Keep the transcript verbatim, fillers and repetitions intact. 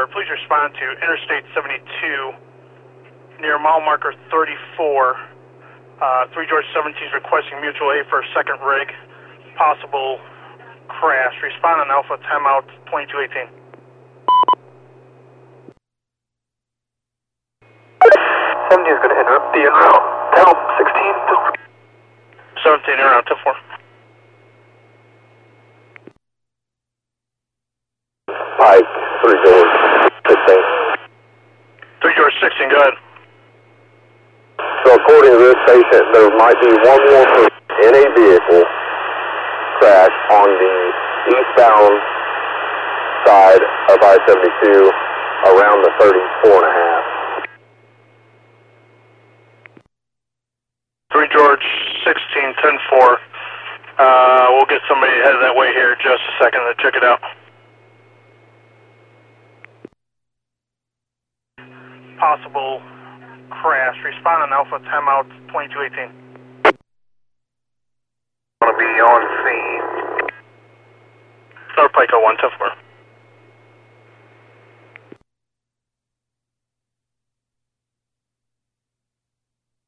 Star, please respond to Interstate seventy-two near mile marker thirty-four. Uh, three George seventeen is requesting mutual aid for a second rig. Possible crash. Respond on Alpha, timeout twenty-two eighteen. seventeen is going to interrupt the en route. Help, sixteen. seventeen, in route, ten four. Pike, three George, sixteen. three George sixteen, go ahead. So according to this patient, there might be one more person in a vehicle crash on the eastbound side of I seventy-two around the thirty-four and a half. three George sixteen, ten four. Uh, we'll get somebody headed that way here in just a second to check it out. Possible crash. Respond on Alpha, timeout twenty-two eighteen. Going to be on scene. North Pike oh one, ten four.